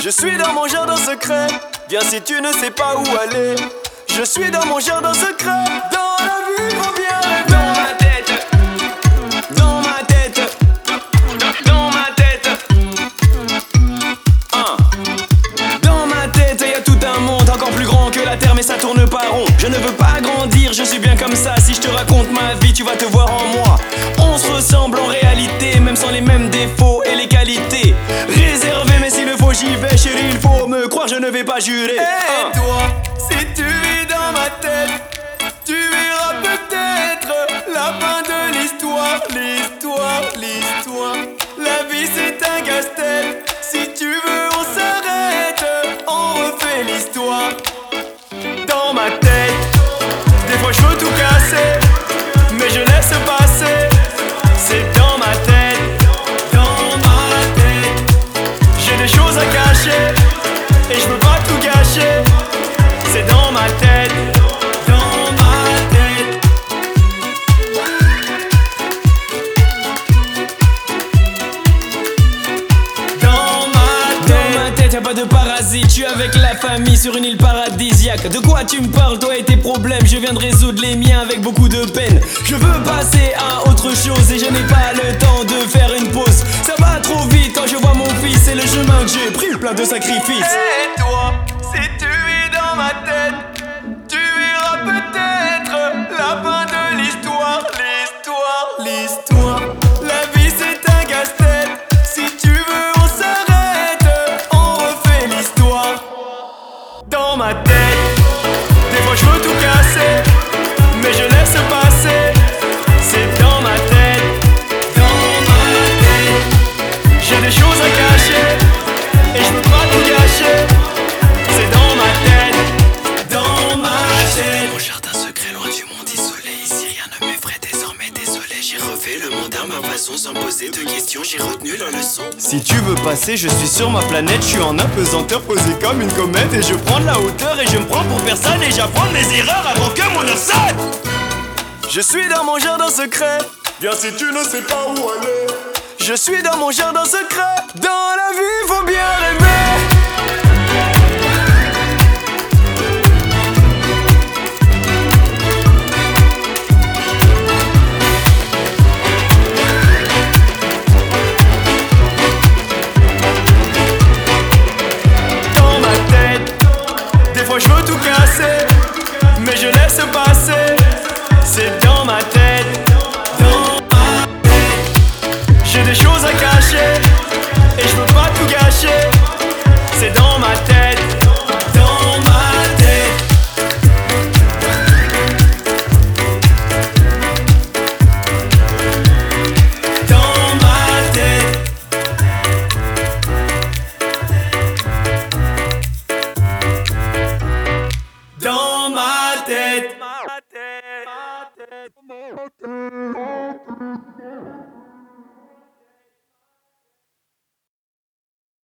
Je suis dans mon jardin secret. Viens si tu ne sais pas où aller. Je suis dans mon jardin secret. Dans la vie, faut bien rêver. Dans ma tête, dans ma tête, dans ma tête. Dans ma tête, y a tout un monde encore plus grand que la terre, mais ça tourne pas rond. Je ne veux pas grandir, je suis bien comme ça. Si je te raconte ma vie, tu vas te voir en moi. On se ressemble en réalité, même sans les mêmes défauts et les qualités. Réservé, mais s'il le faut, j'y vais, chérie, il faut me croire, je ne vais pas jurer. Et toi, si tu vis dans ma tête, tu verras peut-être la fin de l'histoire, l'histoire, l'histoire. La vie c'est un casse-tête, si tu veux on s'arrête, on refait l'histoire. Dans ma tête, des fois je veux tout casser, mais je laisse passer. C'est dans ma tête, dans ma tête. J'ai des choses à cacher, et je veux pas tout gâcher. C'est dans ma tête, dans ma tête. Dans ma tête, y'a pas de parasite. Je suis avec la famille sur une île paradisiaque. De quoi tu me parles, toi et tes problèmes? Je viens de résoudre les miens avec beaucoup de peine. Je veux passer à autre chose et je n'ai pas le temps de faire une pause. Ça va trop vite quand je vois mon fils, c'est le chemin que j'ai pris, plein de sacrifices. Et toi, si tu es dans ma tête, tu verras peut-être la fin de l'histoire, l'histoire, l'histoire. La vie c'est un casse-tête, si tu veux on s'arrête, on refait l'histoire. Dans ma tête, des fois je veux tout casser, mais je laisse passer. C'est dans ma tête, dans ma tête. J'ai des choses à cacher, et je peux pas tout gâcher. C'est dans ma tête, dans ma tête. Mon jardin secret loin du monde isolé. Ici rien ne m'effraie désormais, désolé. J'ai refait le monde à ma façon sans poser de questions. J'ai retenu la leçon. Si tu veux passer, je suis sur ma planète. Je suis en apesanteur, posé comme une comète. Et je prends de la hauteur et je me prends pour personne. Et j'apprends mes erreurs avant que mon heure sonne. Je suis dans mon jardin secret. Viens si tu ne sais pas où aller. Je suis dans mon jardin secret. Dans la vie, faut bien rêver. Dans ma tête, des fois je veux tout casser, mais je laisse passer. C'est dans ma tête, dans ma tête. J'ai des choses à cacher, et je veux pas tout gâcher. C'est dans ma tête, dans ma tête. Dans ma tête. Dans ma tête.